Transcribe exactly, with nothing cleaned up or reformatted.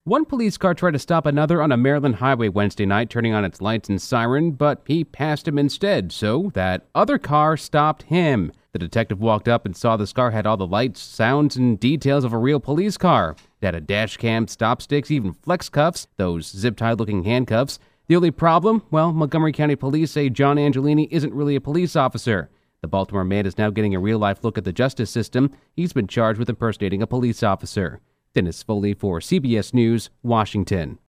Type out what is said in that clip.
One police car tried to stop another on a Maryland highway Wednesday night, turning on its lights and siren, but he passed him instead, so that other car stopped him. The detective walked up and saw this car had all the lights, sounds, and details of a real police car. It had a dash cam, stop sticks, even flex cuffs, those zip-tie looking handcuffs. The only problem? Well, Montgomery County Police say John Angelini isn't really a police officer. The Baltimore man is now getting a real-life look at the justice system. He's been charged with impersonating a police officer. Dennis Foley for C B S News, Washington.